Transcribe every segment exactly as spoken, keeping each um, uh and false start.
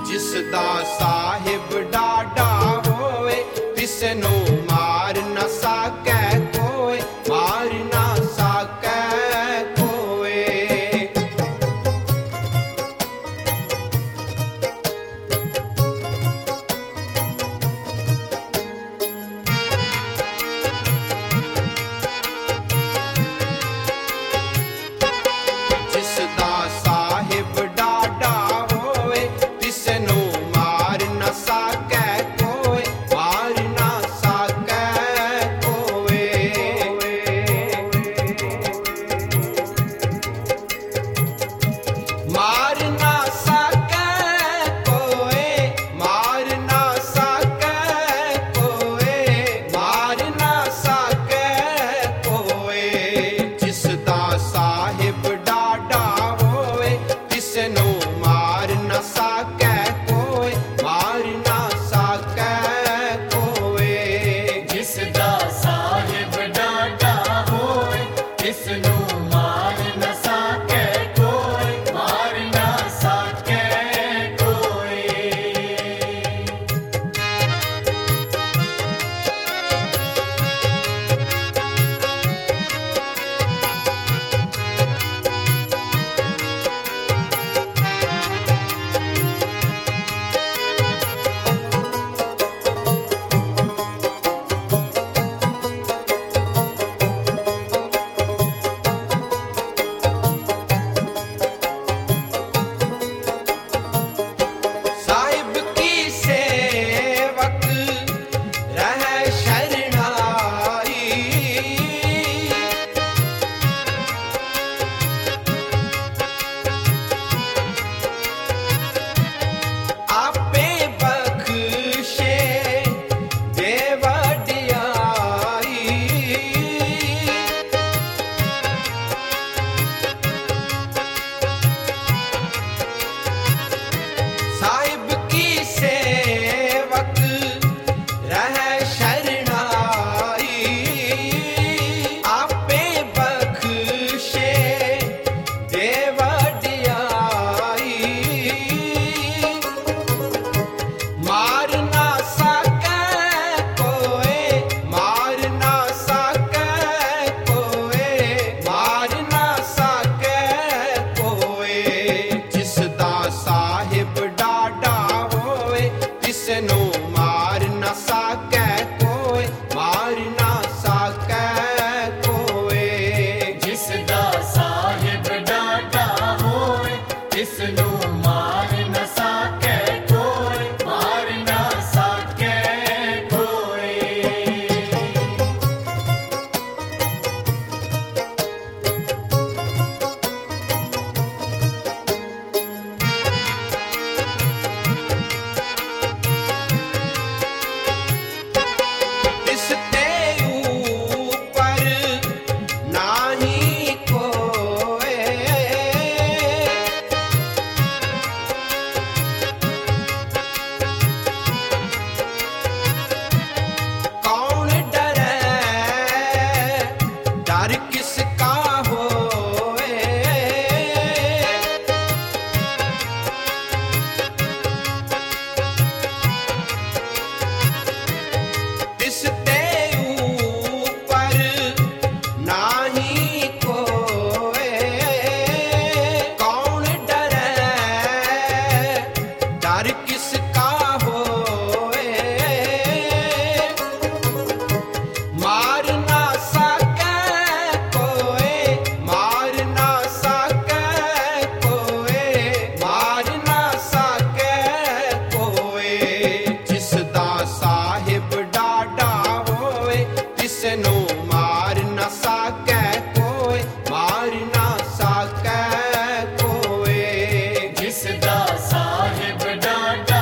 जिसदा साहिब डाडा होए तिसनू मार न सकै कोई, मार न सकै कोई। जिसदा साहिब डाडा होए तिसनू मार न सकै कोई, मार न सकै कोई। मार न सकै कोई, मार न सकै कोई, मार न सकै कोई। जिसदा साहिब डाडा होए तिसनू मार न सकै कोई, मार न सकै कोई। जिसदा साहिब डाडा होए तिसनू मार न सकै कोई, मार न सकै कोई। साहिब की सेवक रह शरणाई, आपे बख्शे दे वडियाई। साहिब की सेवक रह शरणाई, आपे बख्शे दे वडियाई। मार न सकै कोई, मार न सकै कोई, मार न सकै कोई। जिसदा साहिब डाडा होए तिसनू मार न सकै कोई, मार न सकै कोई। जिसदा साहिब डाडा होए तिसनू मार न सकै कोई, मार न सकै कोई। इसते ऊपर नाही कोई, कौन डरे डर किसका होए। इसते ऊपर नाही कोई, कौन डरे डर किसका होए। मार न सकै कोई, मार न सकै कोई, मार न सकै कोई। जिसदा साहिब डाडा होए तिसनू मार न सकै कोई, मार न सकै कोई। जिसदा साहिब डाडा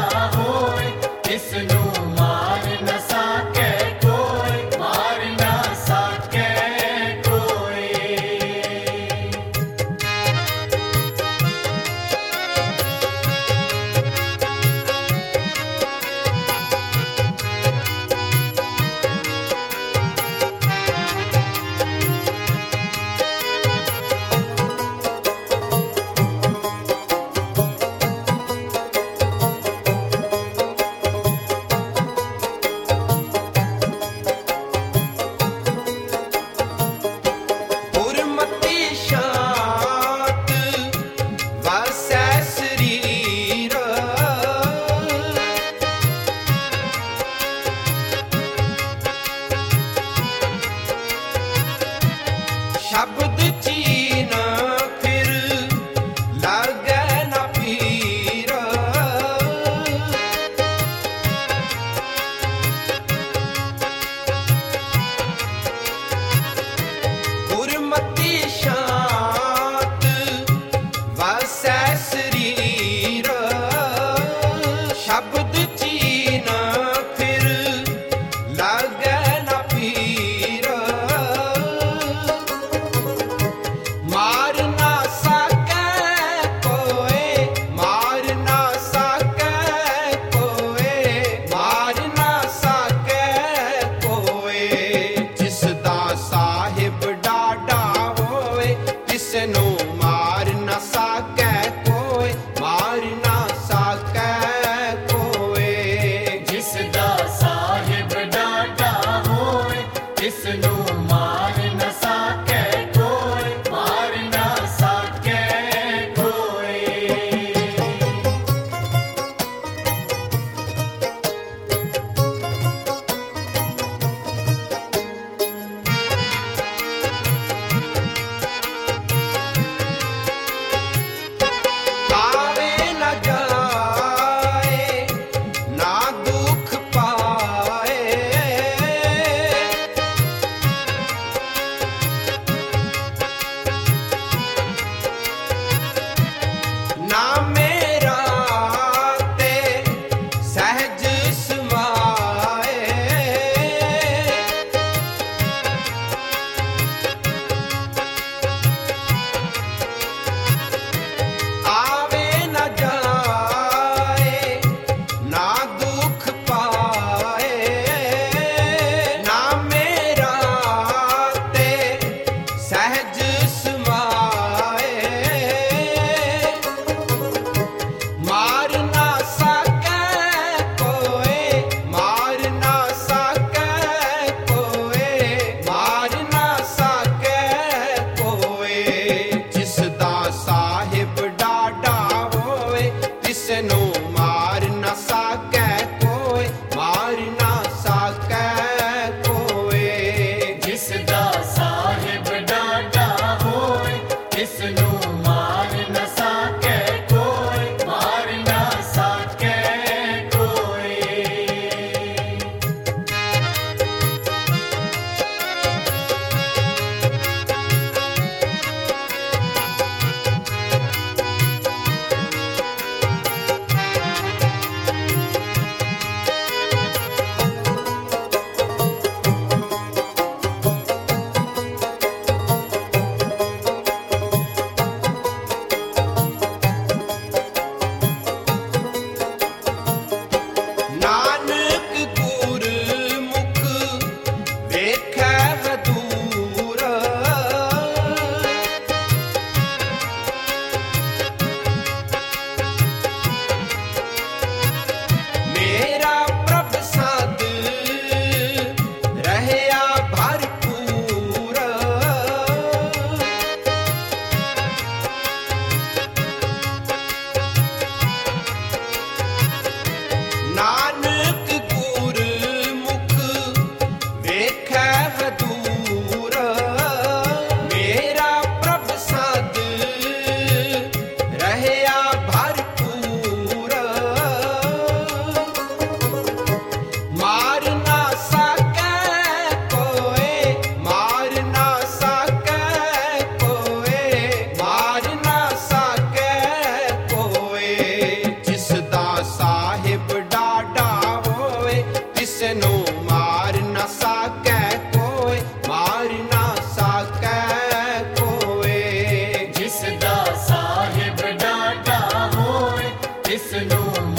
ਇਸ ਨੂੰ